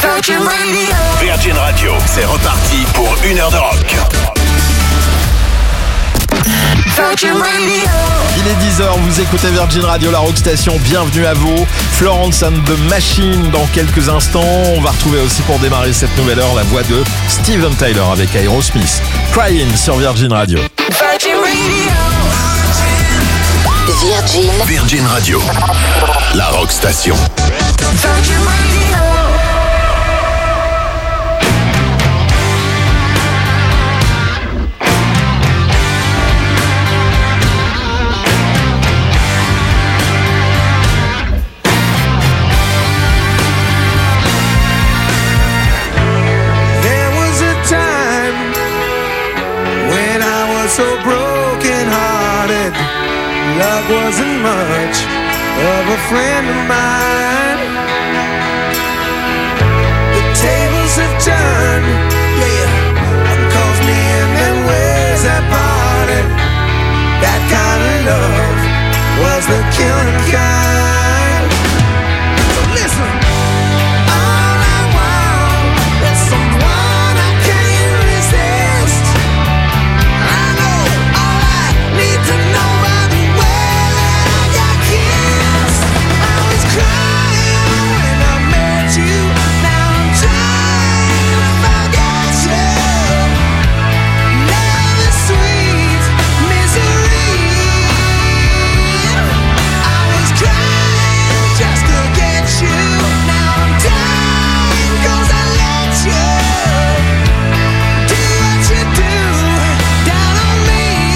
Virgin Radio, c'est reparti pour 1 heure de rock. Il est 10h, vous écoutez Virgin Radio, la Rock Station, bienvenue à vous. Florence and the Machine dans quelques instants. On va retrouver aussi pour démarrer cette nouvelle heure la voix de Steven Tyler avec Aerosmith. Crying sur Virgin Radio. Virgin Radio, la Rock Station. So broken hearted, love wasn't much of a friend of mine. The tables have turned, yeah, calls me in and ways that parted. That kind of love was the killing kind. So listen, all I want is someone I can't resist. To know by the way that I got kissed. I was crying when I met you. Now I'm trying to forget you. Love is sweet misery. I was crying just to get you. Now I'm dying 'cause I let you do what you do down on me.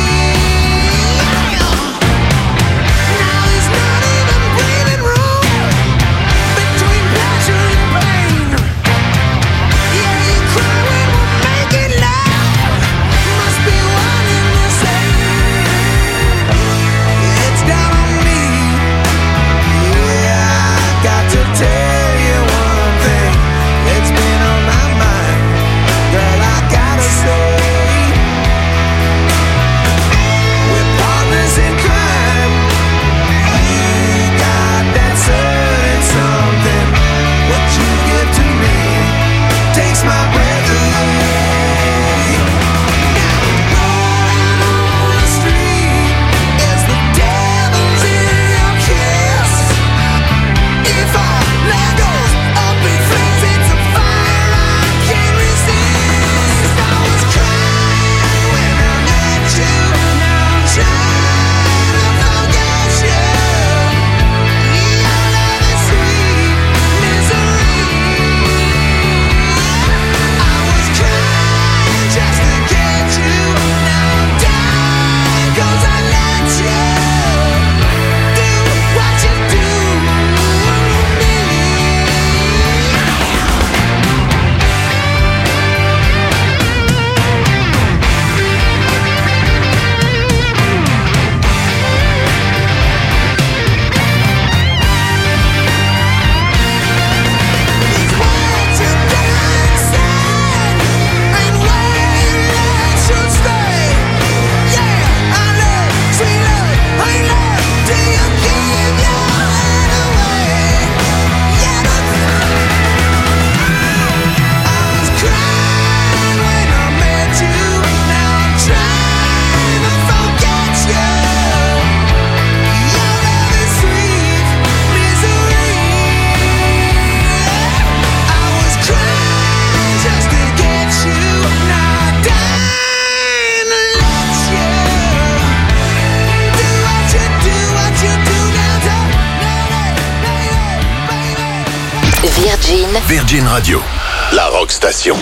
Virgin Radio, la Rock Station.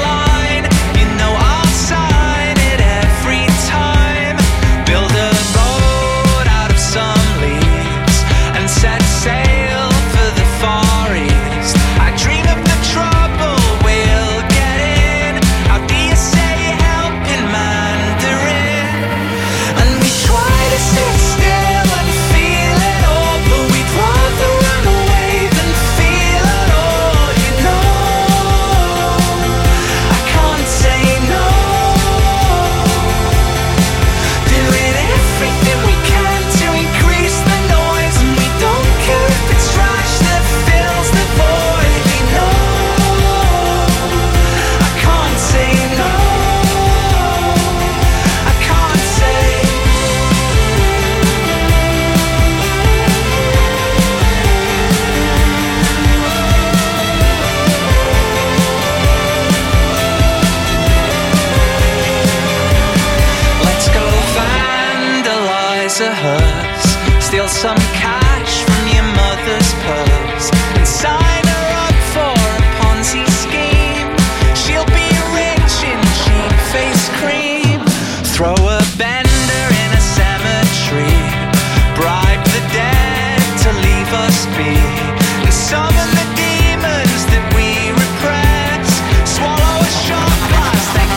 Build a boat. to hers. Steal some cash from your mother's purse and sign her up for a Ponzi scheme. She'll be rich in cheap face cream. Throw a bender in a cemetery. Bribe the dead to leave us be. And summon the demons that we repress. Swallow a shot glass, then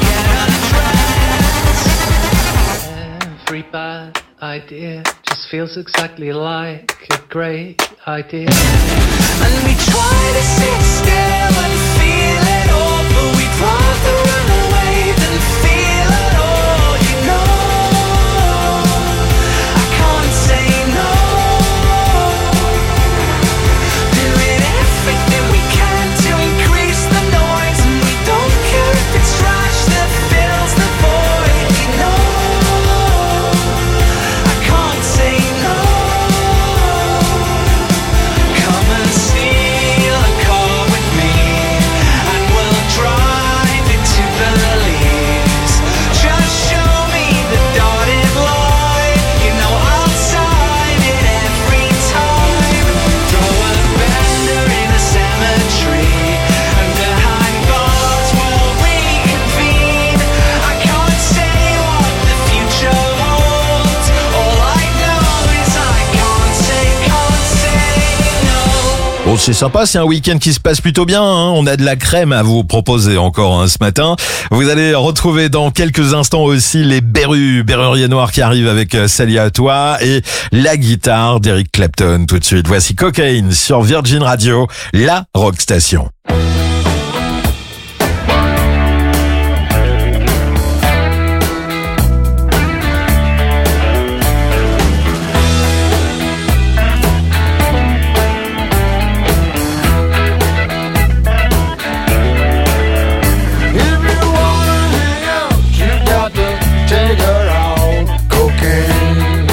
get undressed. Every bad idea just feels exactly like a great idea. And we try to sit still and feel it all, but we'd rather run away than feel it all, you know. I can't say no. Doing everything we can to increase the noise, and we don't care if it's trash that fills the void, you know. I can't say no. Come and steal a car with me, and we'll drive into the leaves. Just show me the dotted line, you know I'll sign it every time. Throw a bender in a cemetery, and behind bars we'll reconvene. I can't say what the future holds. All I know is I can't say no. Bon, c'est sympa, c'est un week-end qui se passe plutôt bien, hein. On a de la crème à vous proposer encore, hein, ce matin. Vous allez retrouver dans quelques instants aussi les Berruriers Noirs qui arrivent avec Salut à toi et la guitare d'Eric Clapton tout de suite. Voici Cocaine sur Virgin Radio, la rock station. If you wanna hang out, you got to take her out. Cocaine.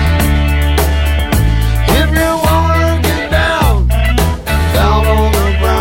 If you wanna get down, down on the ground.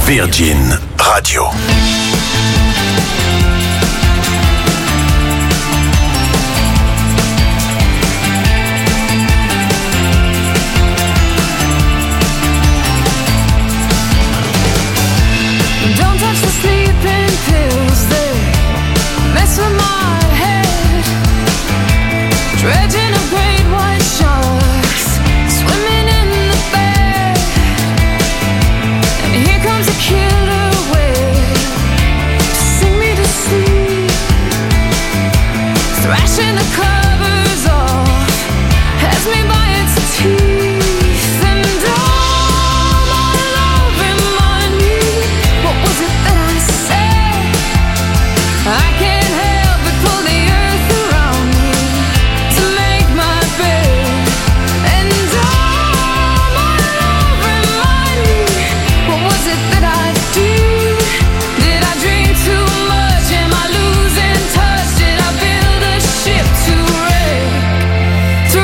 Virgin Radio. Don't touch the sleeping pills, they mess with my head. Dredging of great white sharks, swimming in the bed. And here comes a killer whale to sing me to sleep. Thrashing the covers off, has me by its teeth. And all my love remind me, what was it that I said? I can't help but pull the earth around me to make my bed. And all my love remind me, what was it that I did? Did I dream too much? Am I losing touch? Did I build a ship to wreck? To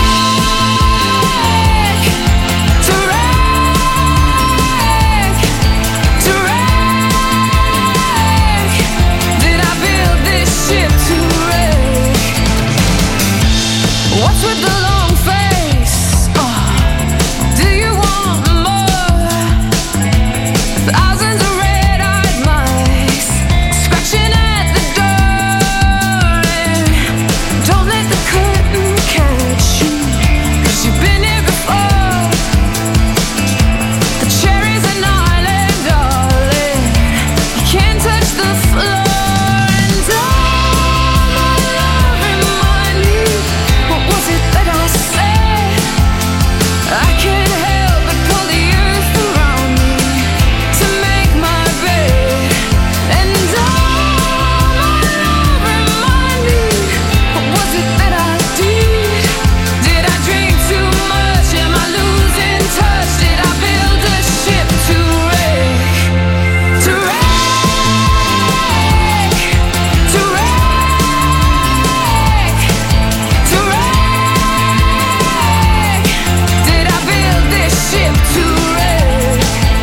wreck? To wreck? To wreck? Did I build this ship to wreck? What's with the long face? Do you want more? Thousands of red-eyed mice scratching at the door. And don't let the curtain catch you, 'cause you've been here before. The cherry's an island, darling, you can't touch the floor. And all my love remind me, what was it that I said? I can't help but pull the earth around me to make my bed. And all my love remind me, what was it that I did? Did I dream too much? Am I losing touch? Did I build a ship to wreck? To wreck? To wreck? To wreck? Did I build this ship to wreck?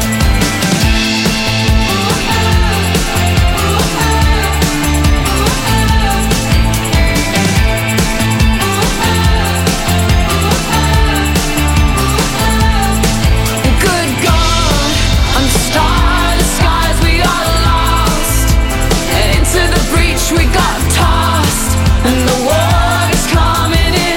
Good God, on starless skies we got lost, and into the breach we got tossed, and the water's coming in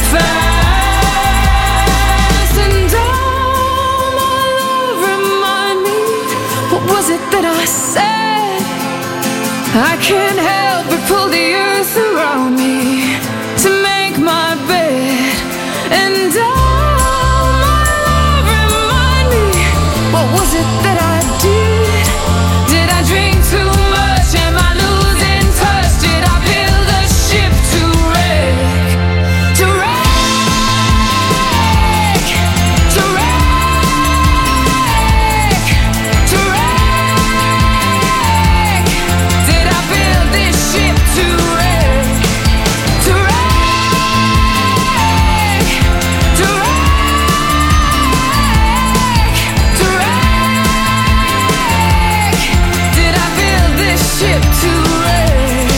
fast. And all my love remind me, what was it that I said? I can't help but pull the earth around me to make my bed. And all my love remind me, what was it that I did? Did I drink too much? Am I losing touch? Did I build a ship to wreck? To wreck? To wreck? To wreck? Did I build this ship to wreck? To wreck? To wreck? To wreck? Did I build this ship to wreck?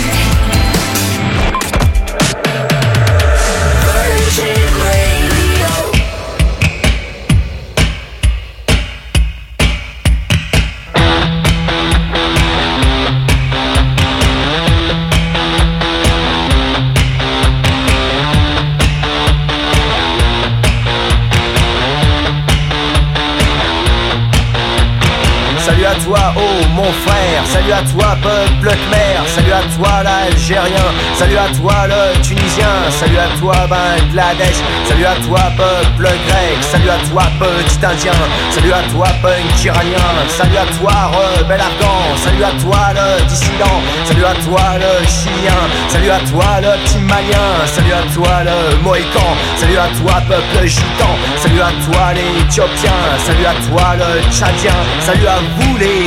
Virgin Radio. Salut à toi, oh mon frère, salut à toi peuple khmer, salut à toi l'Algérien, salut à toi le Tunisien, salut à toi Bangladesh, salut à toi peuple grec, salut à toi petit Indien, salut à toi punk iranien, salut à toi rebelle afghan, salut à toi le dissident, salut à toi le chilien, salut à toi le petit malien, salut à toi le mohican, salut à toi peuple gitan, salut à toi l'Éthiopien, salut à toi le Tchadien, salut à vous les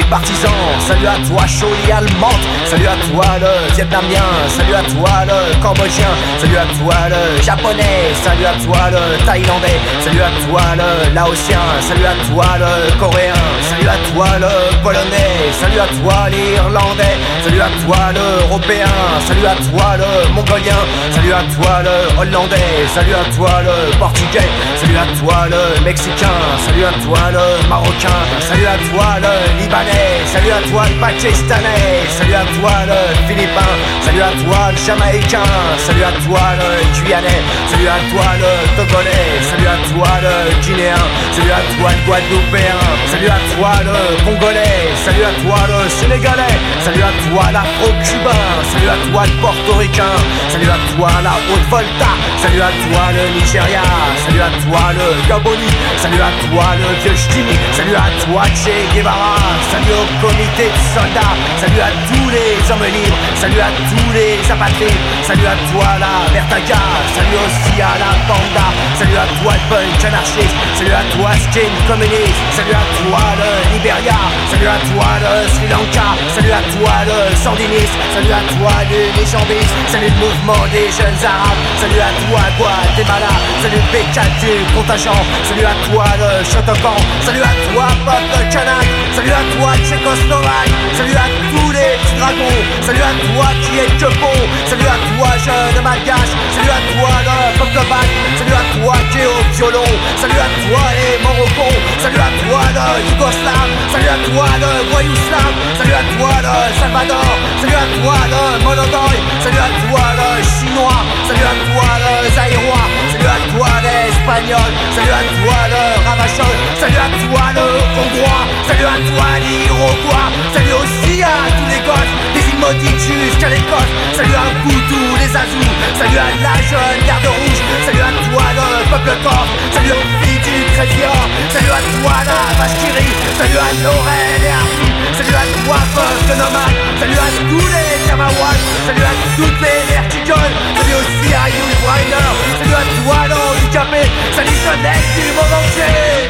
partisans. Salut à toi Choli allemande, salut à toi le vietnamien, salut à toi le cambodgien, salut à toi le japonais, salut à toi le thaïlandais, salut à toi le laotien, salut à toi le coréen, salut à toi le polonais, salut à toi l'irlandais, salut à toi l'européen, salut à toi le mongolien, salut à toi le hollandais, salut à toi le portugais, salut à toi le mexicain, salut à toi le marocain, salut à toi le libanais, salut à toi le pakistanais, salut à toi le philippin, salut à toi le jamaïcain, salut à toi le guyanais, salut à toi le togolais, salut à toi le guinéen, salut à toi le guadeloupéen, salut à toi le congolais, salut à toi le sénégalais, salut à toi l'afro-cubain, salut à toi le portoricain, salut à toi la Haute-Volta, salut à toi le Nigeria, salut à toi le Gaboni, salut à toi le vieux Ch'timi, salut à toi Che Guevara, salut au comité de soldats, salut à tous les hommes libres, salut à tous les apatrides, salut à toi la Vertaga, salut aussi à la Panda, salut à toi le punk anarchiste, salut à toi skin communiste, salut à toi le Liberia, salut à toi le Sri Lanka, salut à toi le sandiniste, salut à toi les jambistes, salut le mouvement des jeunes arabes, salut à toi Guatemala, salut le P4 du contingent, salut à toi le Shotokan, salut à toi peuple kanak, salut à toi Tchécoslovaque, salut à tous les petits dragons, salut à toi qui est que bon, salut à toi jeune malgache, salut à toi le peuple bac, salut à toi qui est au violon, salut à toi les Morocco, salut à toi le Yougoslave, salut à toi le voyouslave, salut à toi le Salvador, salut à toi le Monogoy, salut à toi le chinois, salut à toi le zaïrois, salut à toi l'espagnol, salut à toi le ravachol, salut à toi le hongrois, salut à toi l'iroquois, salut aussi à tous les gosses, des îles maudites jusqu'à l'Écosse, salut à vous tous les azous, salut à la jeune garde rouge, salut à toi le peuple corse, salut aux filles du Crédit, salut à toi la vache qui rit, salut à Laurel et Arthur, salut à toi peuple nomade, salut à tous les Kamawats, salut à toutes les mères qui gueulent, salut aussi à Yul Brynner, salut à toi l'handicapé, salut jeunesse du monde entier.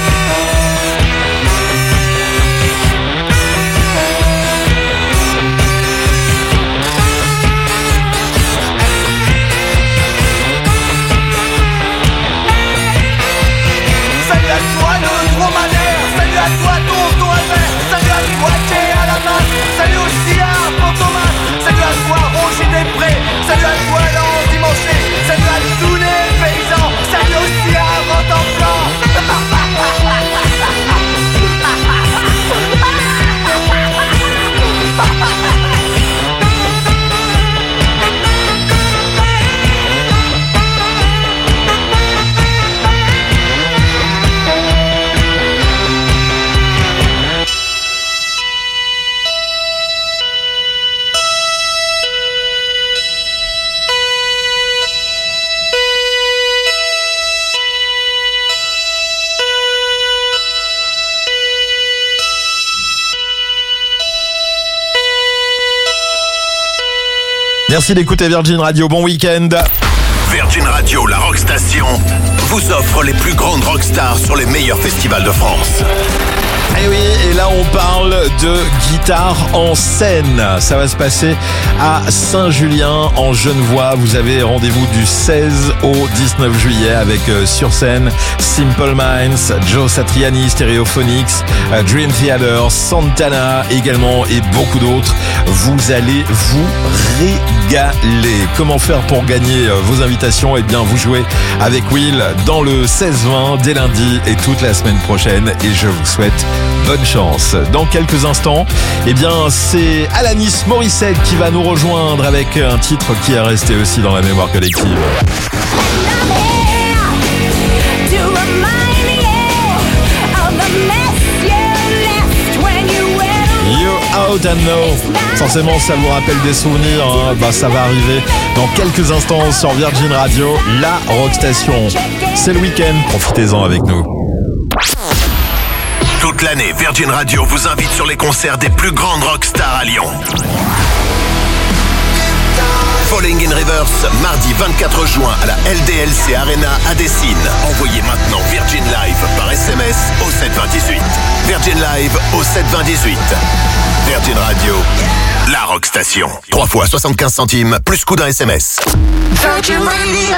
Salut à toi le dromadaire, salut à toi tonton Albert, salut à toi qui est à la masse, salut aussi à Fantomas, salut à toi Roger Després, salut à toi l'endimanché, salut à tous les paysans, salut aussi à Rotenplan. Merci d'écouter Virgin Radio, bon week-end. Virgin Radio, la rock station, vous offre les plus grandes rockstars sur les meilleurs festivals de France. Et oui, et là on parle de guitare en scène. Ça va se passer à Saint-Julien en Genevois. Vous avez rendez-vous du 16 au 19 juillet avec sur scène Simple Minds, Joe Satriani, Stereophonics, Dream Theater, Santana également et beaucoup d'autres. Vous allez vous régaler. Comment faire pour gagner vos invitations? Eh bien vous jouez avec Will dans le 16-20 dès lundi et toute la semaine prochaine et je vous souhaite bonne chance. Dans quelques instants, eh bien, c'est Alanis Morissette qui va nous rejoindre avec un titre qui est resté aussi dans la mémoire collective. You Out and Know. Forcément, ça vous rappelle des souvenirs. Hein. Bah, ça va arriver dans quelques instants sur Virgin Radio, la rockstation. C'est le week-end. Profitez-en avec nous. Toute l'année, Virgin Radio vous invite sur les concerts des plus grandes rockstars à Lyon. Falling in Reverse, mardi 24 juin à la LDLC Arena à Dessines. Envoyez maintenant Virgin Live par SMS au 72018. Virgin live au 7-20-18. Virgin Radio, la rock station. 3 fois 75 centimes, plus coût d'un SMS. Virgin Radio.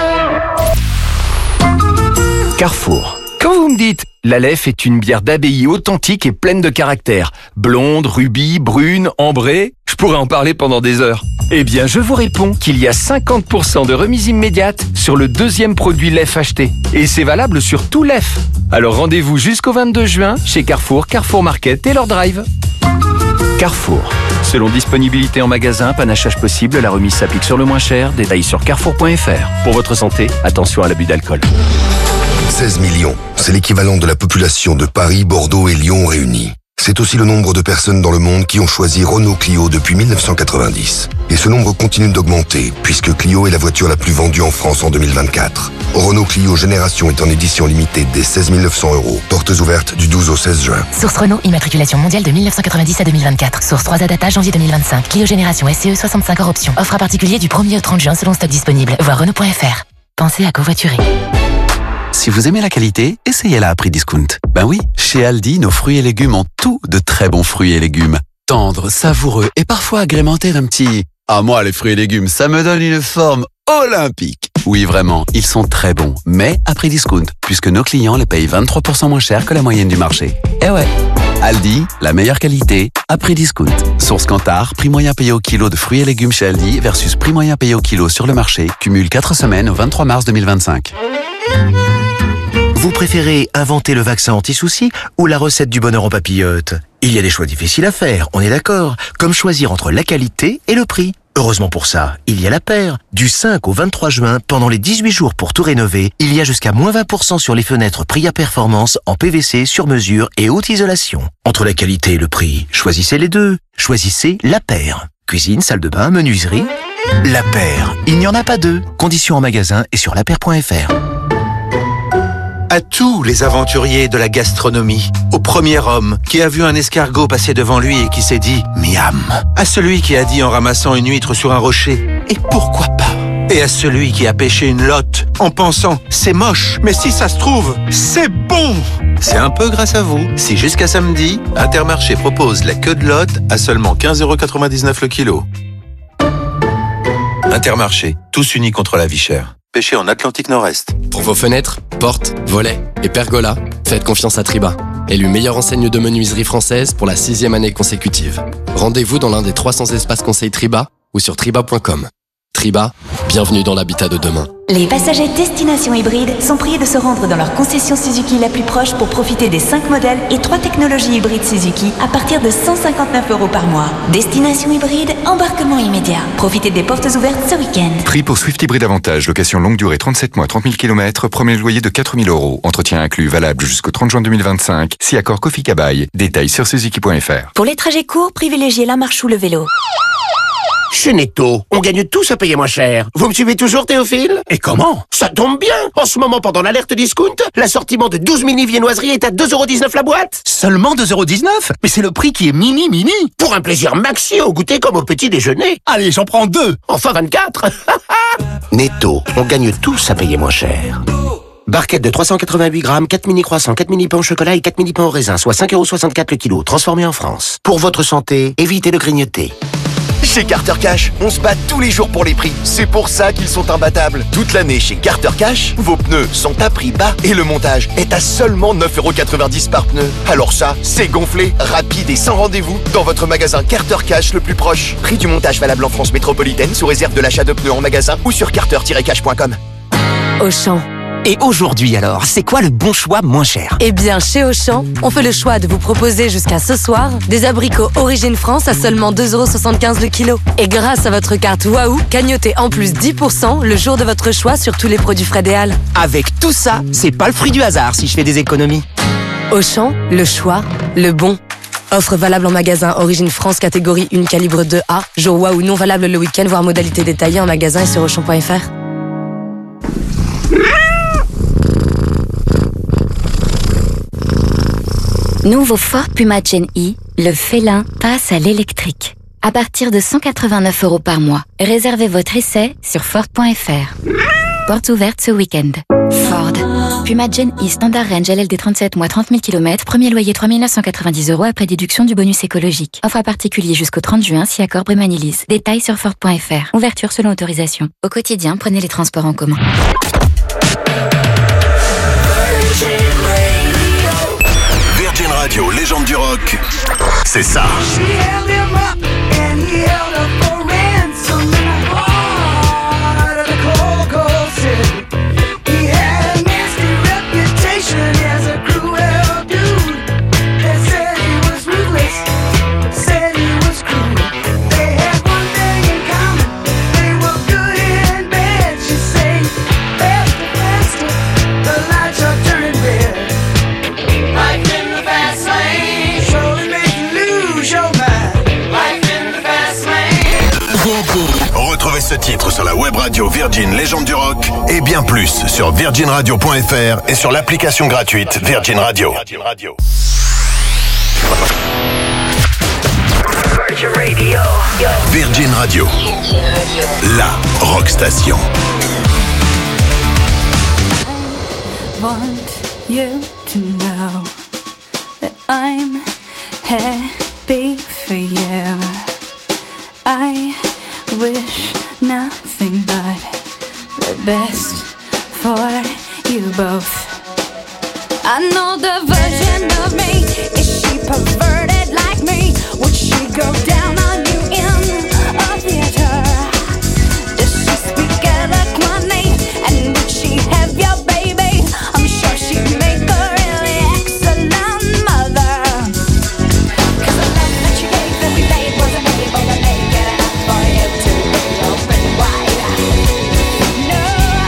Carrefour. Quand vous me dites « La Leffe est une bière d'abbaye authentique et pleine de caractère. Blonde, rubis, brune, ambrée », je pourrais en parler pendant des heures. Eh bien, je vous réponds qu'il y a 50% de remise immédiate sur le deuxième produit Leffe acheté. Et c'est valable sur tout Leffe. Alors rendez-vous jusqu'au 22 juin chez Carrefour, Carrefour Market et leur drive. Carrefour. Selon disponibilité en magasin, panachage possible, la remise s'applique sur le moins cher. Détails sur carrefour.fr. Pour votre santé, attention à l'abus d'alcool. 16 millions, c'est l'équivalent de la population de Paris, Bordeaux et Lyon réunis. C'est aussi le nombre de personnes dans le monde qui ont choisi Renault Clio depuis 1990. Et ce nombre continue d'augmenter, puisque Clio est la voiture la plus vendue en France en 2024. Renault Clio Génération est en édition limitée dès 16 900 €. Portes ouvertes du 12 au 16 juin. Source Renault, immatriculation mondiale de 1990 à 2024. Source 3A Data, janvier 2025. Clio Génération SCE 65 hors option. Offre à particulier du 1er au 30 juin selon stock disponible. Voir Renault.fr. Pensez à covoiturer. Si vous aimez la qualité, essayez-la à prix discount. Ben oui, chez Aldi, nos fruits et légumes ont tout de très bons fruits et légumes. Tendres, savoureux et parfois agrémentés d'un petit... Ah moi, les fruits et légumes, ça me donne une forme olympique. Oui, vraiment, ils sont très bons, mais à prix discount, puisque nos clients les payent 23% moins cher que la moyenne du marché. Eh ouais, Aldi, la meilleure qualité, à prix discount. Source Kantar, prix moyen payé au kilo de fruits et légumes chez Aldi versus prix moyen payé au kilo sur le marché, cumule 4 semaines au 23 mars 2025. Vous préférez inventer le vaccin anti-souci ou la recette du bonheur en papillote? Il y a des choix difficiles à faire, on est d'accord, comme choisir entre la qualité et le prix. Heureusement pour ça, il y a La Paire. Du 5 au 23 juin, pendant les 18 jours pour tout rénover, il y a jusqu'à moins 20% sur les fenêtres Pria Performance en PVC sur mesure et haute isolation. Entre la qualité et le prix, choisissez les deux. Choisissez La Paire. Cuisine, salle de bain, menuiserie. La Paire. Il n'y en a pas deux. Conditions en magasin et sur lapaire.fr. À tous les aventuriers de la gastronomie, au premier homme qui a vu un escargot passer devant lui et qui s'est dit « Miam », à celui qui a dit en ramassant une huître sur un rocher « Et pourquoi pas ?» et à celui qui a pêché une lotte en pensant « C'est moche, mais si ça se trouve, c'est bon !» C'est un peu grâce à vous. Si jusqu'à samedi, Intermarché propose la queue de lotte à seulement 15,99 € le kilo. Intermarché, tous unis contre la vie chère. Pêché en Atlantique Nord-Est. Pour vos fenêtres, portes, volets et pergolas, faites confiance à Triba. Élu meilleure enseigne de menuiserie française pour la 6e année consécutive. Rendez-vous dans l'un des 300 espaces conseils Triba ou sur triba.com. Triba, bienvenue dans l'habitat de demain. Les passagers Destination Hybride sont priés de se rendre dans leur concession Suzuki la plus proche pour profiter des 5 modèles et 3 technologies hybrides Suzuki à partir de 159 € par mois. Destination Hybride, embarquement immédiat. Profitez des portes ouvertes ce week-end. Prix pour Swift Hybride Avantage, location longue durée 37 mois, 30 000 km, premier loyer de 4 000 €. Entretien inclus, valable jusqu'au 30 juin 2025. Si accord Kofi Kabaye. Détails sur suzuki.fr. Pour les trajets courts, privilégiez la marche ou le vélo. Chez Netto, on gagne tous à payer moins cher. Vous me suivez toujours, Théophile? Et comment? Ça tombe bien. En ce moment, pendant l'alerte discount, l'assortiment de 12 mini viennoiseries est à 2,19 € la boîte. Seulement 2,19 €? Mais c'est le prix qui est mini. Pour un plaisir maxi au goûter comme au petit déjeuner. Allez, j'en prends 2. Enfin 24. Netto, on gagne tous à payer moins cher. Barquette de 388 grammes, 4 mini croissants, 4 mini pains au chocolat et 4 mini pains au raisin, soit 5,64 € le kilo, transformés en France. Pour votre santé, évitez de grignoter. Chez Carter Cash, on se bat tous les jours pour les prix. C'est pour ça qu'ils sont imbattables. Toute l'année chez Carter Cash, vos pneus sont à prix bas et le montage est à seulement 9,90 € par pneu. Alors ça, c'est gonflé, rapide et sans rendez-vous dans votre magasin Carter Cash le plus proche. Prix du montage valable en France métropolitaine sous réserve de l'achat de pneus en magasin ou sur carter-cash.com. Auchan. Et aujourd'hui alors, c'est quoi le bon choix moins cher? Eh bien, chez Auchan, on fait le choix de vous proposer jusqu'à ce soir des abricots Origine France à seulement 2,75 € le kilo. Et grâce à votre carte Waouh, cagnotez en plus 10% le jour de votre choix sur tous les produits Fred et Al. Avec tout ça, c'est pas le fruit du hasard si je fais des économies. Auchan, le choix, le bon. Offre valable en magasin Origine France catégorie 1 calibre 2A. Jour Waouh non valable le week-end, voire modalité détaillée en magasin et sur Auchan.fr. Nouveau Ford Puma Gen E, le félin passe à l'électrique. À partir de 189 € par mois. Réservez votre essai sur Ford.fr. Porte ouverte ce week-end. Ford. Puma Gen E Standard Range LLD 37 mois 30 000 km, premier loyer 3 990 € après déduction du bonus écologique. Offre à particulier jusqu'au 30 juin si accord Brémanilise. Détails sur Ford.fr. Ouverture selon autorisation. Au quotidien, prenez les transports en commun. Virgin Radio, légende du rock, c'est ça. She held him up and he held up for ransom in the heart of the cold, cold city. He had a nasty reputation as a cruel dude. They said he was ruthless, said he was cruel. They had one thing in common, they were good and bad. She said, faster, faster, the lights are turning red. Life in the fast lane surely make you lose your mind. Life in the fast lane. Retrouvez ce titre sur la web radio Virgin Légende du Rock et bien plus sur virginradio.fr et sur l'application gratuite Virgin Radio. Virgin Radio, la rock station. Want you to know that I'm happy for you. I wish nothing but the best for you both. I know the version of me. Is she perverted like me? Would she go down on you in a theater? Does she speak eloquently? And would she have your baby? I'm sure she'd make a really excellent mother. 'Cause the love that you gave that we made wasn't able to make it enough for you to be open wide. No.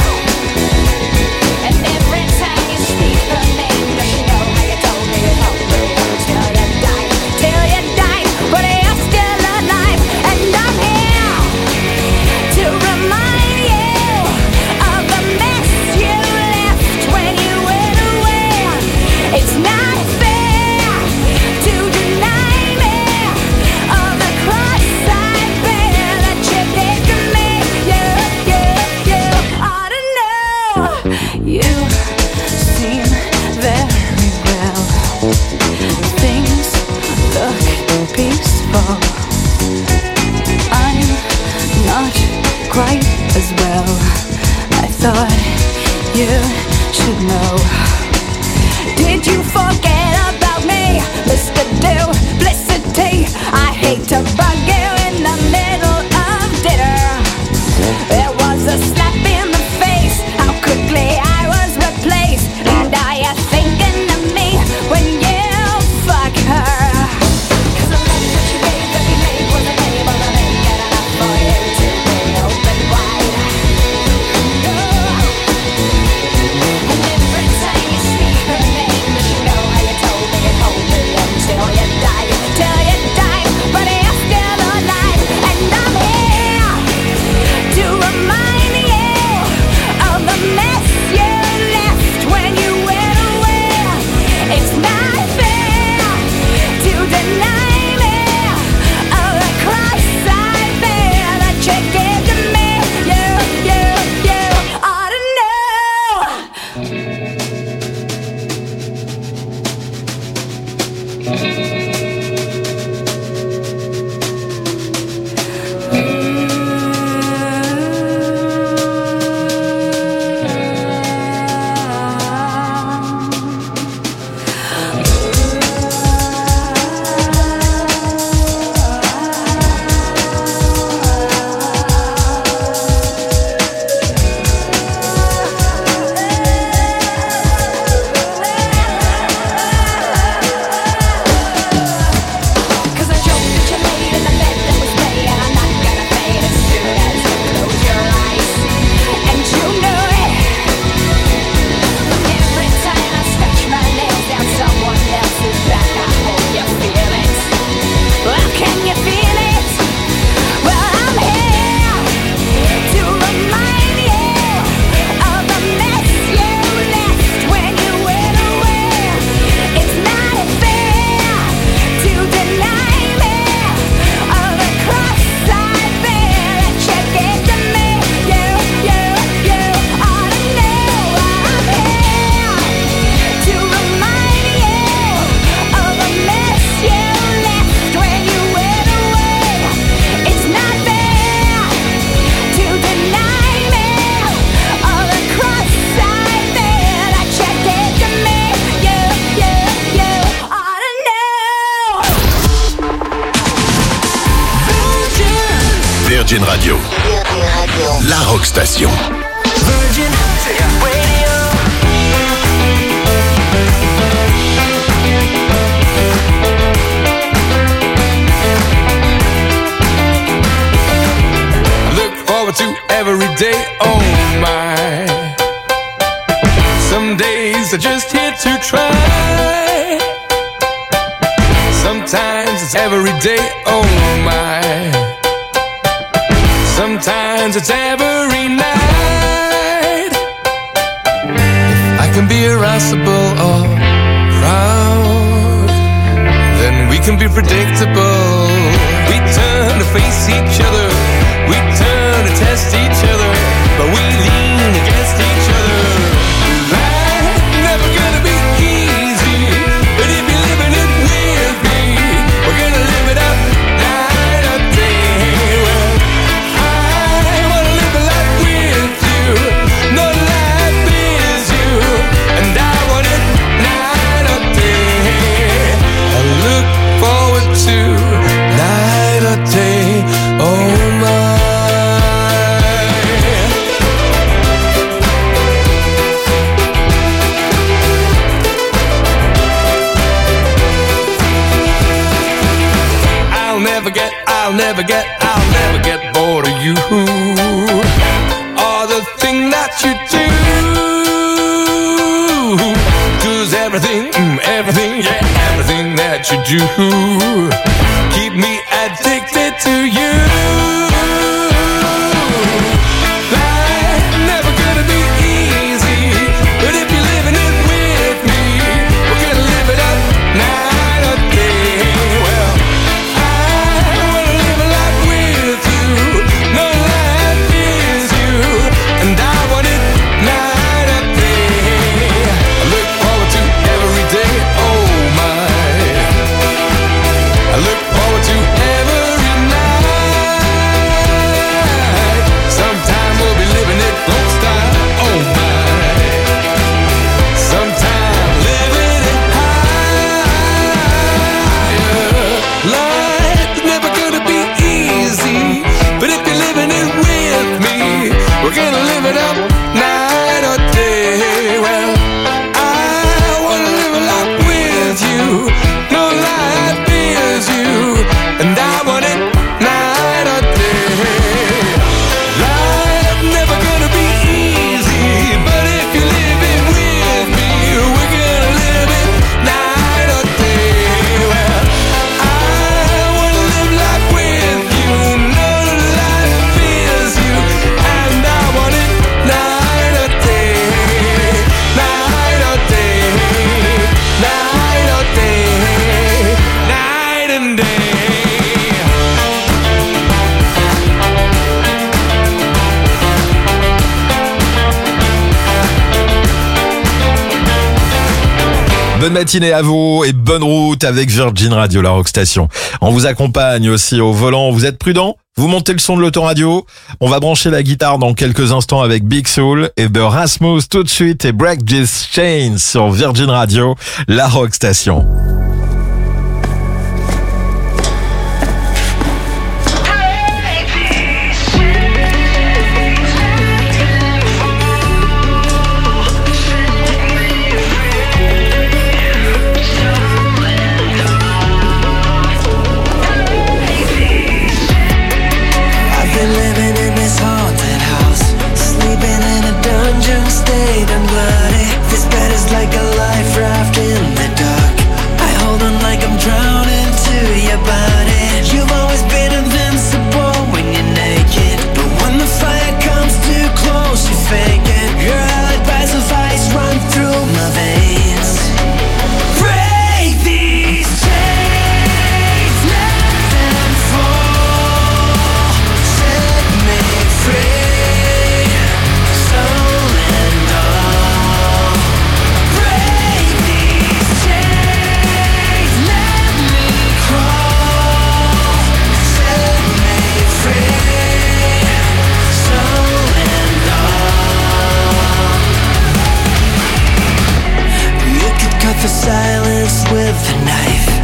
And every time you speak her name, does she know how you told me you loved me till you died? Till you died, but you're still alive. And I'm here to remind you of the mess you left when you went away. It's not fair to deny me of the cross I bear that you gave to me. You ought to know. You seem very well. Things look peaceful. I'm not quite as well. I thought you should know. Did you forget about me, Mr. Duplicity? I hate to bug you in the middle of dinner. There was a slap in the face, how quickly I was replaced. And are you thinking of me when you fuck her? 'Cause the love that you gave that we made wasn't able to make it enough for you to be open wide. No. And every time you speak her name, does she know how you told me you'd hold me until you died? Till you died, but you're still alive. And I'm here to remind you of the mess you left when you went away. It's not fair to deny me of the cross I bear that you gave to me. You ought to know. Virgin Radio. La Rock Station. Virgin Radio. Look forward to every day, oh my. Some days are just here to try. Sometimes it's every day, oh my. Sometimes it's every night. If I can be irascible or proud, then we can be predictable. We turn to face each other, we turn to test each other, but we lean against each other. Life never gonna be easy, but if you're living it with me, we're gonna live it up night or day. Well, I wanna live a life with you, no life is you, and I want it night or day. I look forward to night or day, oh my. I'll never get bored of you or the thing that you do. 'Cause everything that you do keep me addicted to you. Life never gonna be easy, but if you're living it with me, we're gonna live it up night or day. Well, we're gonna live it up night or day. Well, I wanna live a life with you, no life is you, and I want it night or day. Life never gonna be easy, but if you live it with me, we're gonna live it night or day. Well, I wanna live life with you, no life is you, and I want it night or day, night or day, night or day, night and day. Bonne matinée à vous et bonne route avec Virgin Radio, la Rock Station. On vous accompagne aussi au volant. Vous êtes prudents? Vous montez le son de l'autoradio. On va brancher la guitare dans quelques instants avec Big Soul et The Rasmus tout de suite et Break This Chain sur Virgin Radio, la Rock Station. I've been living in this haunted house, sleeping in a dungeon, stained and bloody. This bed is like a life raft in the dark. I hold on like I'm drowning to your body. You've always been invincible when you're naked, but when the fire comes too close, you fake it. You're like bags of ice run through my veins. Break these chains, let them fall. Set me free, soul and all. Break these chains, let me crawl. Set me free, soul and all. You could cut the silence with a knife.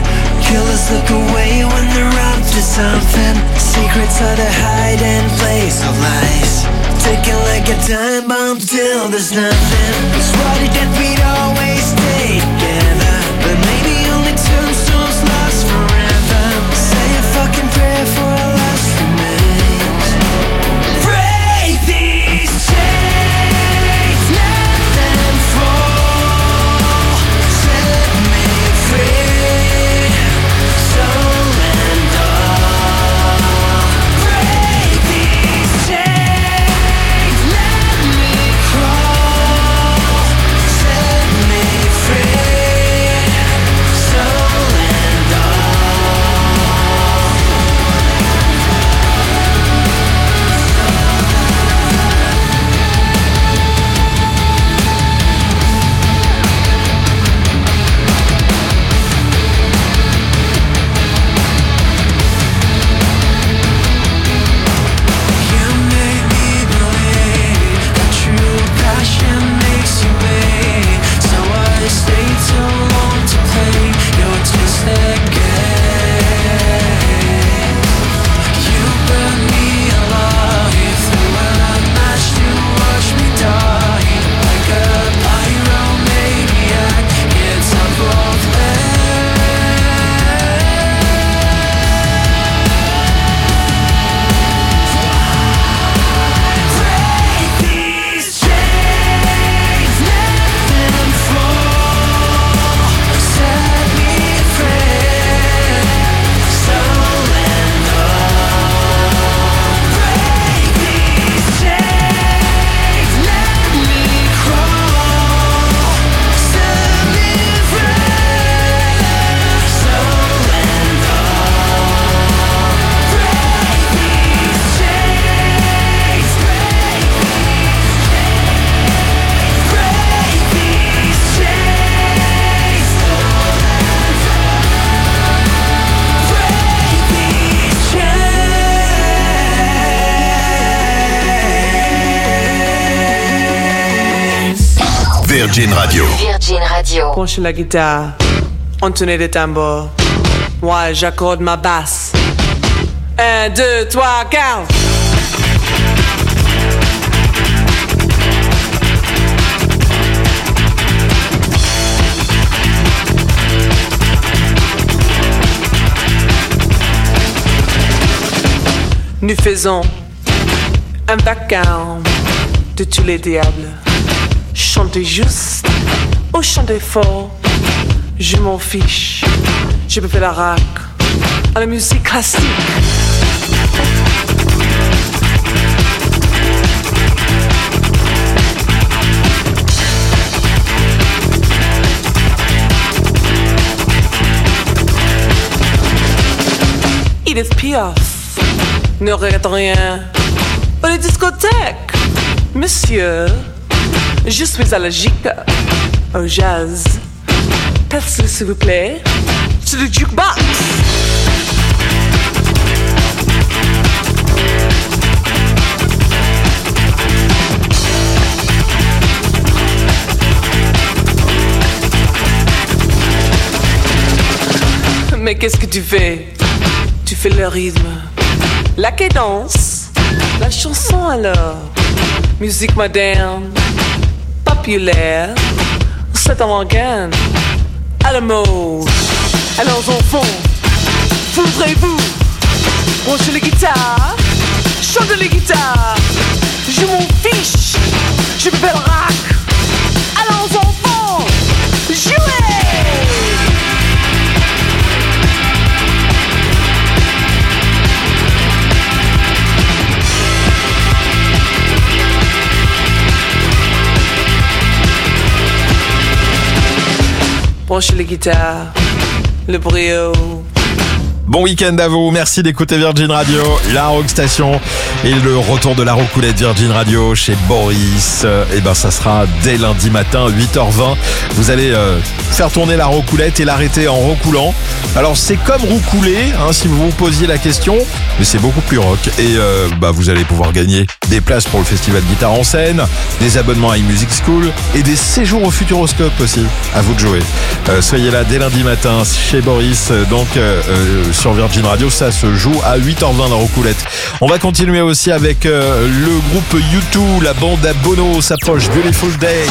Killers look away when they're up to something. Secrets are the hiding place of lies. Ticking like a time bomb till there's nothing. Swore that we'd always stay together, but maybe only two souls lost forever. Say a fucking prayer for our last remains. Break these chains, let them fall. Set me free, soul and all. Break these chains, let me crawl. Set me free, soul and all. You make me believe that true passion makes you bleed. So I stay too long to play your twisted game. You burn me alive through a match to watch me die. Like a pyromaniac, it's a both Break these chains, let them fall. Set me free, soul and all. Break these chains, let me crawl. Set me free, soul and all. Break these chains, break these chains, Virgin Radio. Virgin Radio. Penchez la guitare, entonner les tambours. Moi, j'accorde ma basse. 1, 2, 3, 4. Nous faisons un vacarme de tous les diables. Chantez juste ou chantez fort, je m'en fiche. Je peux faire la rock à la musique classique. Edith Piaf, ne regrette rien. Pour les discothèques, monsieur, je suis allergique au jazz. Passez s'il vous plaît sur le jukebox. Mais qu'est-ce que tu fais? Tu fais le rythme, la cadence, la chanson alors. Musique moderne, populaire, c'est avant-garde, à la mode. Alors enfants, voudrez-vous branchez les guitares, chantez les guitares. Je m'en fiche, je peux faire le rock. Alors enfants, jouez! Branchez les guitares, le brio, Bon week-end à vous, merci d'écouter Virgin Radio, la Rock Station et le retour de la roucoulette Virgin Radio chez Boris. Et ben ça sera dès lundi matin 8h20. Vous allez faire tourner la roucoulette et l'arrêter en roucoulant. Alors c'est comme roucouler, si vous vous posiez la question, mais c'est beaucoup plus rock. Et vous allez pouvoir gagner des places pour le festival Guitare en scène, des abonnements à iMusic School et des séjours au Futuroscope aussi. À vous de jouer. Soyez là dès lundi matin chez Boris, donc sur Virgin Radio, ça se joue à 8h20 la roucoulette. On va continuer aussi avec le groupe U2, la bande à Bono s'approche, Beautiful Day.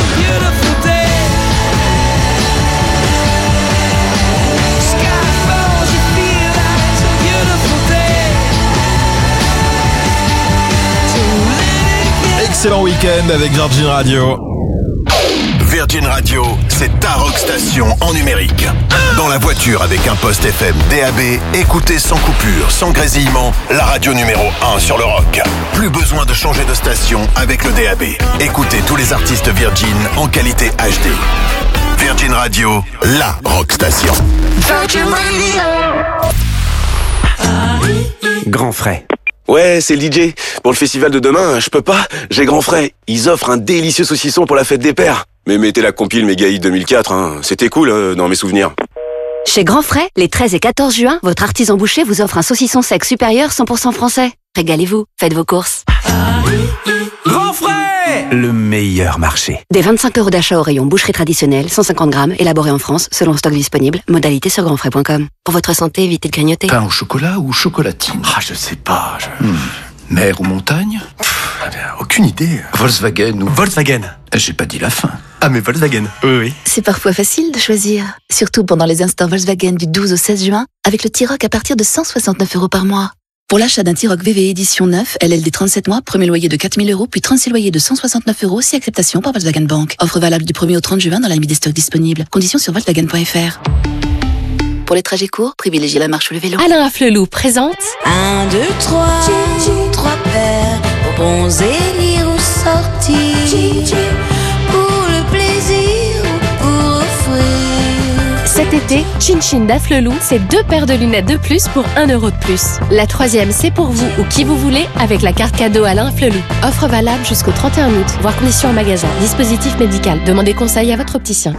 Excellent week-end avec Virgin Radio. Virgin Radio, c'est ta rock station en numérique. Dans la voiture avec un poste FM DAB, écoutez sans coupure, sans grésillement, la radio numéro 1 sur le rock. Plus besoin de changer de station avec le DAB. Écoutez tous les artistes Virgin en qualité HD. Virgin Radio, la rock station. Virgin Radio. Grand frais. Ouais, c'est le DJ. Pour le festival de demain, je peux pas. J'ai grand frais. Ils offrent un délicieux saucisson pour la fête des pères. Mais mettez la compile Méga Hit 2004, C'était cool, dans mes souvenirs. Chez Grand Frais, les 13 et 14 juin, votre artisan boucher vous offre un saucisson sec supérieur 100% français. Régalez-vous, faites vos courses. Grand frais! Le meilleur marché. Des 25 € d'achat au rayon boucherie traditionnelle, 150 grammes, élaboré en France, selon stock disponible, modalité sur grandfrais.com. Pour votre santé, évitez de grignoter. Pain au chocolat ou chocolatine? Je sais pas. Mer ou montagne? Aucune idée. Volkswagen ou... Volkswagen. J'ai pas dit la fin. Ah, mais Volkswagen. Oui. C'est parfois facile de choisir. Surtout pendant les instants Volkswagen du 12 au 16 juin, avec le T-Roc à partir de 169 € par mois. Pour l'achat d'un T-Roc VV édition 9, LLD 37 mois, premier loyer de 4 000 €, puis 36 loyers de 169 €, si acceptation par Volkswagen Bank. Offre valable du 1er au 30 juin dans la limite des stocks disponibles. Conditions sur Volkswagen.fr. Pour les trajets courts, privilégiez la marche ou le vélo. Alain Afflelou présente 1, 2, 3, 3 paires, bons élire ou sortir, pour le plaisir ou pour offrir. cet été, Chin Chin d'Afflelou, c'est 2 paires de lunettes de plus pour 1 € de plus. La 3e, c'est pour vous ou qui vous voulez avec la carte cadeau Alain Afflelou. Offre valable jusqu'au 31 août, voire conditions en magasin. Dispositif médical, demandez conseil à votre opticien.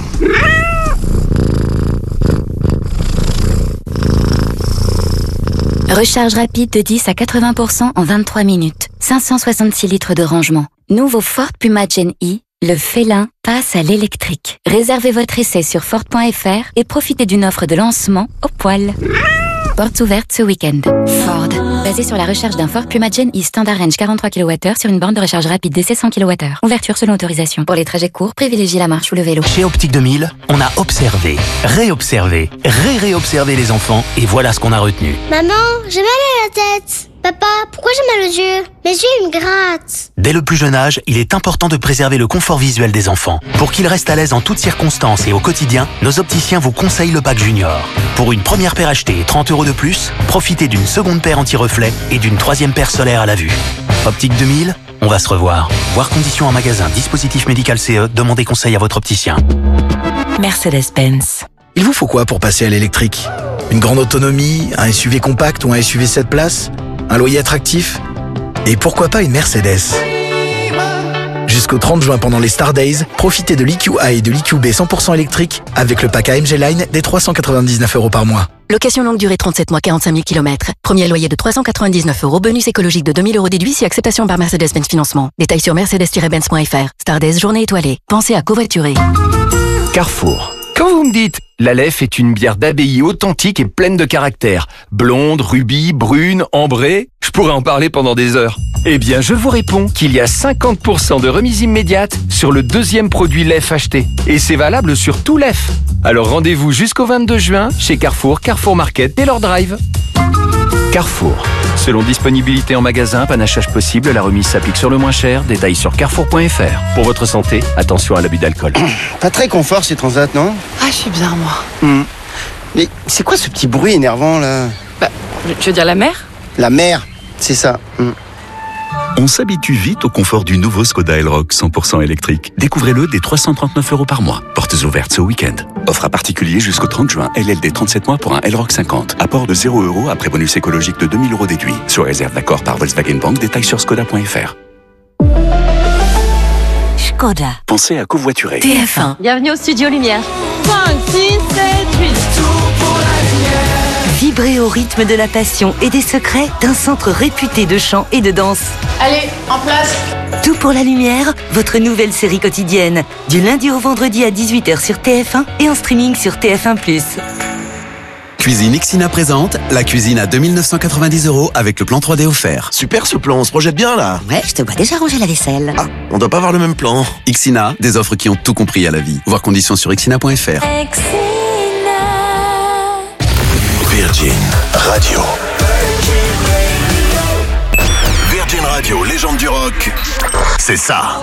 Recharge rapide de 10 à 80% en 23 minutes. 566 litres de rangement. Nouveau Ford Puma Gen E, le félin passe à l'électrique. Réservez votre essai sur Ford.fr et profitez d'une offre de lancement au poil. Portes ouvertes ce week-end. Ford, basé sur la recharge d'un Ford Puma Gen E Standard Range 43 kWh sur une borne de recharge rapide d'essai 100 kWh. Ouverture selon autorisation. Pour les trajets courts, privilégiez la marche ou le vélo. Chez Optique 2000, on a observé, réobservé, réobservé les enfants et voilà ce qu'on a retenu. Maman, j'ai mal à la tête. Papa, pourquoi j'ai mal aux yeux? Mes yeux, ils me grattent. Dès le plus jeune âge, il est important de préserver le confort visuel des enfants. Pour qu'ils restent à l'aise en toutes circonstances et au quotidien, nos opticiens vous conseillent le pack Junior. Pour une première paire achetée et 30 € de plus, profitez d'une seconde paire anti-reflet et d'une 3e paire solaire à la vue. Optique 2000, on va se revoir. Voir conditions en magasin, dispositif médical CE, demandez conseil à votre opticien. Mercedes-Benz. Il vous faut quoi pour passer à l'électrique? Une grande autonomie, un SUV compact ou un SUV 7 places? Un loyer attractif? Et pourquoi pas une Mercedes? Jusqu'au 30 juin pendant les Star Days, profitez de l'EQA et de l'EQB 100% électrique avec le pack AMG Line des 399 € par mois. Location longue durée 37 mois, 45 000 km. Premier loyer de 399 €, bonus écologique de 2 000 € déduit si acceptation par Mercedes-Benz Financement. Détails sur mercedes-benz.fr. Star Days, journée étoilée. Pensez à covoiturer. Carrefour. Quand vous me dites l'Aleph est une bière d'abbaye authentique et pleine de caractère, blonde, rubis, brune, ambrée, je pourrais en parler pendant des heures. Eh bien, je vous réponds qu'il y a 50% de remise immédiate sur le 2e produit Lef acheté. Et c'est valable sur tout Lef. Alors rendez-vous jusqu'au 22 juin chez Carrefour, Carrefour Market et leur drive. Carrefour. Selon disponibilité en magasin, panachage possible, la remise s'applique sur le moins cher. Détails sur carrefour.fr. Pour votre santé, attention à l'abus d'alcool. Pas très confort ces transats, non? Ah, je suis bien, moi. Mais c'est quoi ce petit bruit énervant, là? Tu veux dire la mer? La mer, c'est ça. On s'habitue vite au confort du nouveau Skoda Elroq 100% électrique. Découvrez-le dès 339 € par mois. Portes ouvertes ce week-end. Offre à particulier jusqu'au 30 juin. LLD 37 mois pour un Elroq 50. Apport de 0 € après bonus écologique de 2000 € déduit. Sur réserve d'accord par Volkswagen Bank. Détails sur skoda.fr. Skoda. Pensez à covoiturer. TF1. Bienvenue au Studio Lumière. 5, 6, 7, 8. Vibrez au rythme de la passion et des secrets d'un centre réputé de chant et de danse. Allez, en place. Tout pour la lumière, votre nouvelle série quotidienne. Du lundi au vendredi à 18h sur TF1 et en streaming sur TF1+. Cuisine Ixina présente la cuisine à 2990 € avec le plan 3D offert. Super ce plan, on se projette bien là. Ouais, je te vois déjà ranger la vaisselle. Ah, on doit pas avoir le même plan. Ixina, des offres qui ont tout compris à la vie. Voir conditions sur ixina.fr. Virgin Radio. Virgin Radio, légende du rock, c'est ça.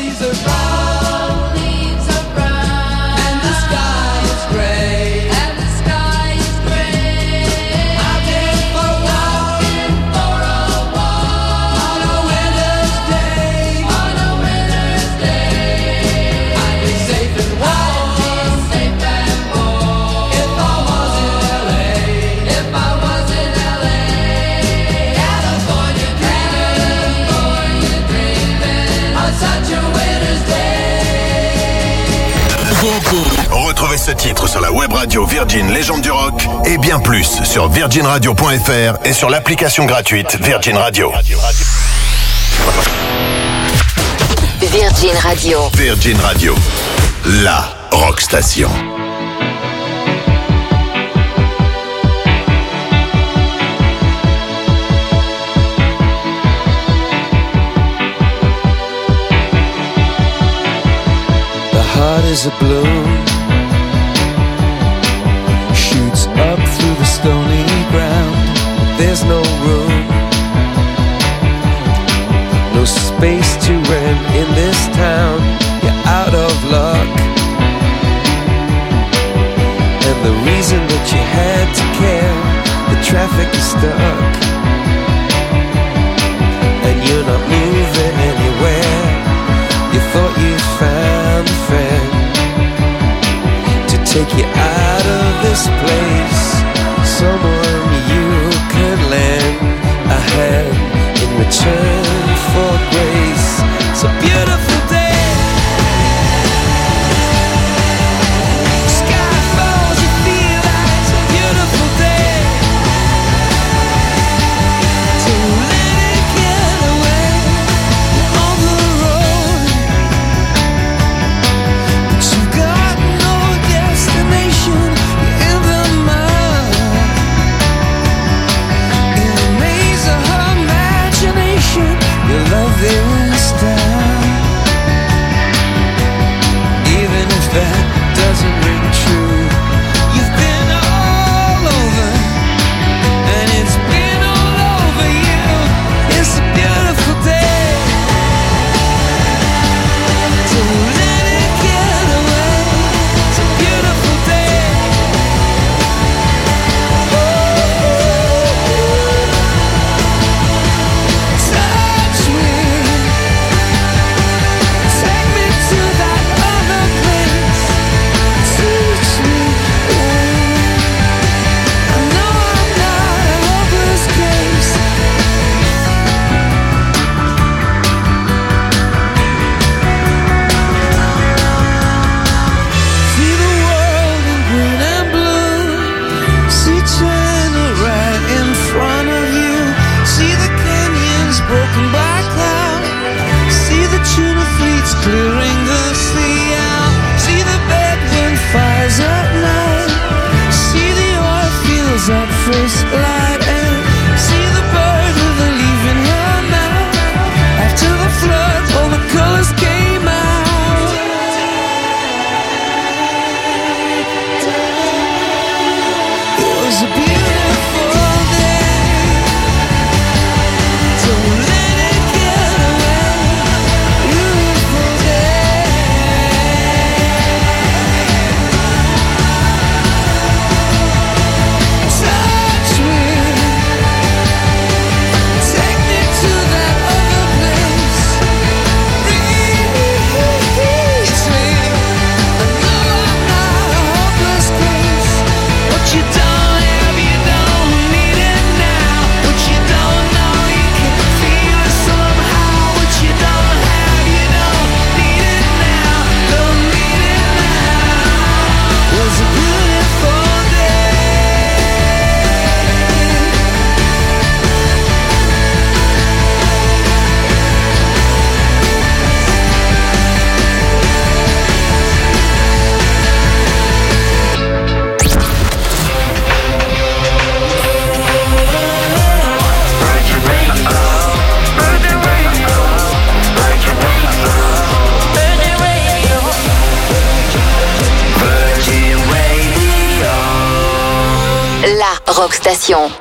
Retrouvez ce titre sur la web radio Virgin Légende du Rock et bien plus sur virginradio.fr et sur l'application gratuite Virgin Radio. Virgin Radio. Virgin Radio, la rock station. Heart is a balloon, shoots up through the stony ground. There's no room, no space to rent in this town. You're out of luck, and the reason that you had to care, the traffic is stuck, and you're not moving anywhere. You thought you found a friend to take you out of this place, someone you could lend a hand in return for grace. It's a beautiful day. Sky falls, you feel like it's a beautiful day. So let it get away on the road. You've got no destination, you're in the mud, in a maze of her imagination. Your love is down, even if that doesn't ring true. You've been all over, and it's been all over you. It's a beautiful day, so let it get away. It's a beautiful day. Touch me, take me to that other place. Teach me, I know I'm not a hopeless case. See the world in green and blue. See China right in front of you. See the canyons broken by cloud. See the tuna fleets clearing the sea out. See the bedroom fires at night. See the oil fields at first light. And see the bird with a leaf in her mouth. After the flood, all the colors came out. It was a beautiful day, so let it get away. Beautiful day. Touch me, la Rock Station.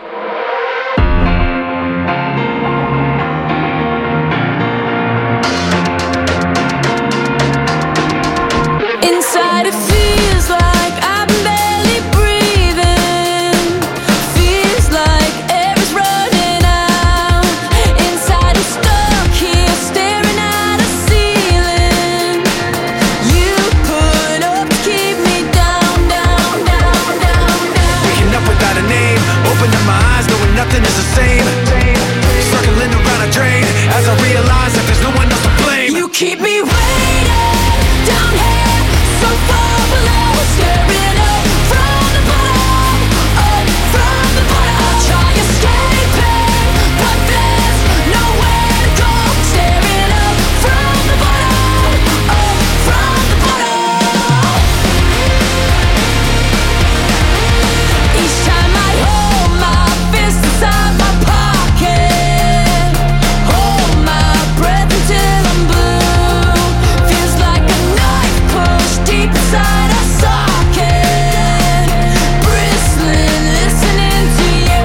Inside it feels like I'm barely breathing. Feels like air's running out. Inside I'm stuck here staring at a ceiling. You put up to keep me down, down, down, down, down. Waking up without a name, open up my eyes knowing nothing is the same. Circling around a drain as I realize that there's no one else to blame. You keep me waiting down here, so far below, staring up from the bottom, up from the bottom. I try escaping, but there's nowhere to go. Staring up from the bottom, up from the bottom. Each time I hold my fist inside my pocket, hold my breath until I'm blue. Feels like a knife pushed deep inside a socket, bristling, listening to you.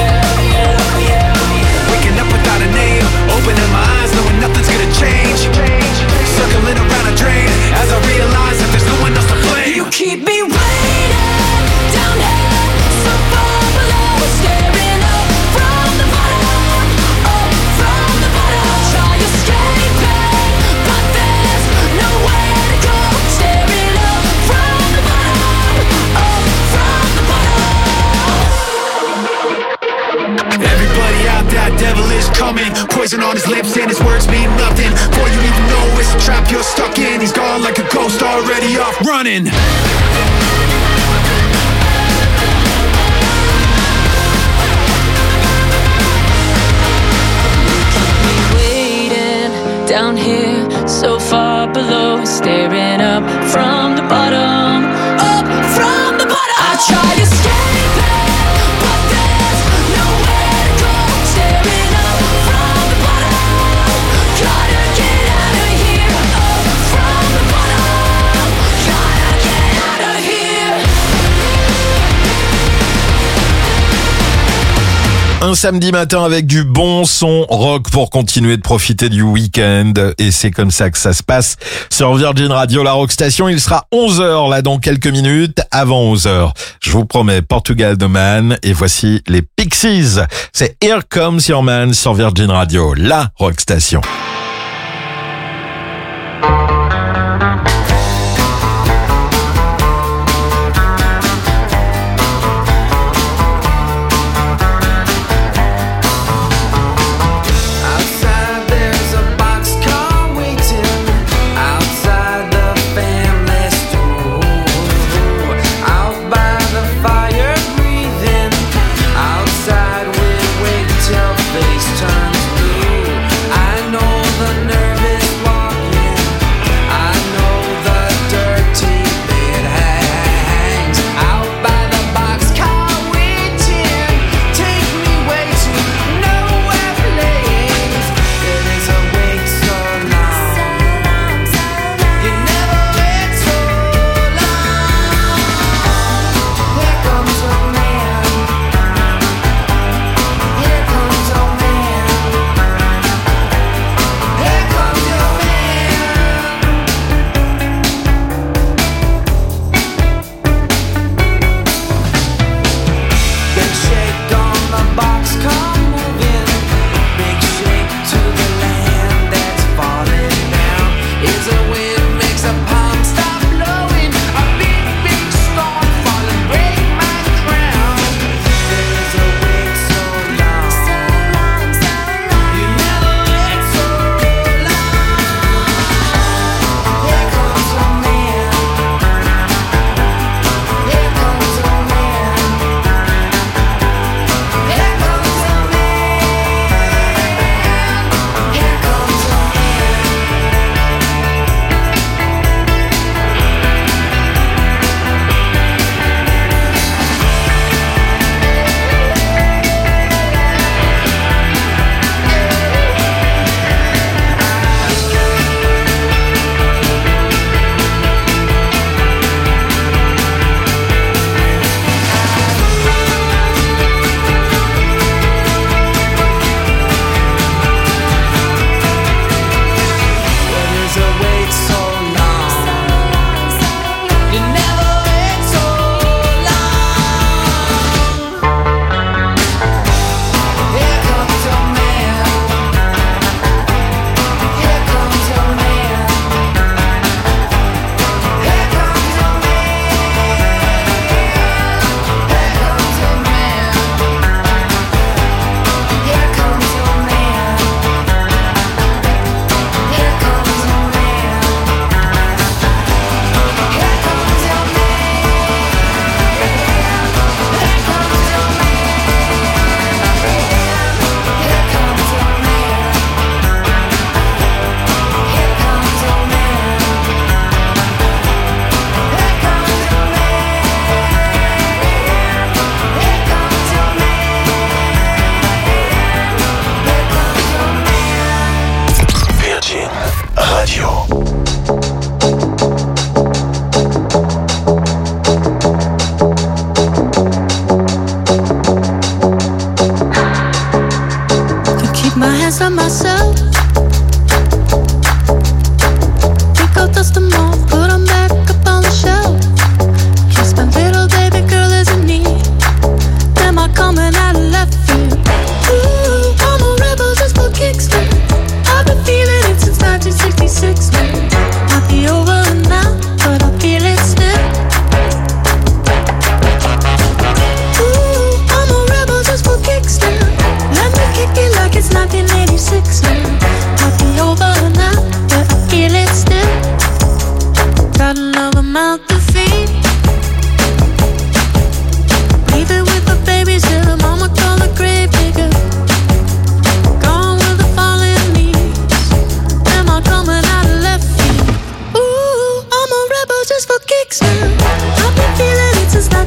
Waking up without a name, opening my eyes knowing nothing's gonna change. Circling around a drain as I realize that there's no one else to blame. You keep me waiting down here, so far below, staring up from the bottom, up from the bottom. I try escaping, but there's nowhere to go. Staring up from the bottom, up from the bottom. Everybody out there, devil is coming. Poison on his lips and his words mean nothing. Before you even know it's a trap you're stuck in. He's gone like a ghost already off running. Waiting down here, so far below, staring up from the bottom, up from the bottom. I try escaping, but there's nowhere to go. Staring up from the bottom, gotta get out of here. Up from the bottom, gotta get out of here. Un samedi matin avec du bon son rock pour continuer de profiter du week-end. Et c'est comme ça que ça se passe sur Virgin Radio, la Rock Station. Il sera 11h là dans quelques minutes. Avant 11h, je vous promets Portugal The Man. Et voici les Pixies. C'est Here Comes Your Man sur Virgin Radio, la Rock Station. Outside there's a boxcar waiting. Outside the family store. Out by the fire breathing. Outside we wait till face turns blue. I know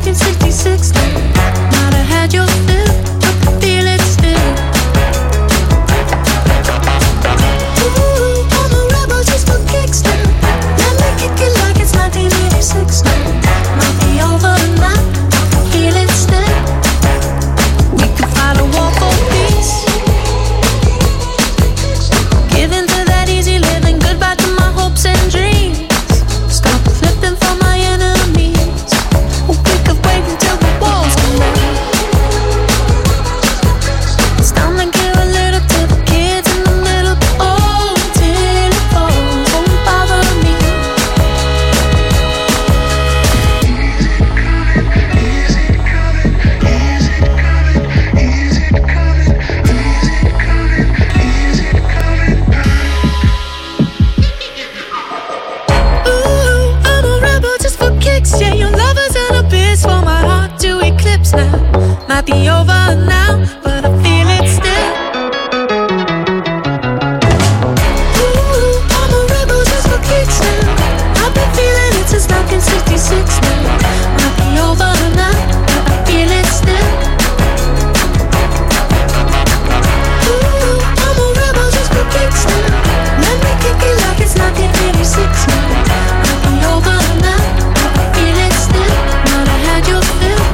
1966 now. Might have had your fill, but I feel it still. Ooh, I'm a rebel just for kicks now. Let me kick it like it's 1986 now. Might be over now, I feel it still. We could fight a war for peace. Giving to that easy living, goodbye to my hopes and dreams. Stop flipping for my enemies. We could wait until the walls come down. It's time to give a little to the kids in the middle. Oh, till it falls, won't bother me. Ooh, I'm a rebel just for kicks. Yeah, your love is an abyss for my heart to eclipse now. Might be over now.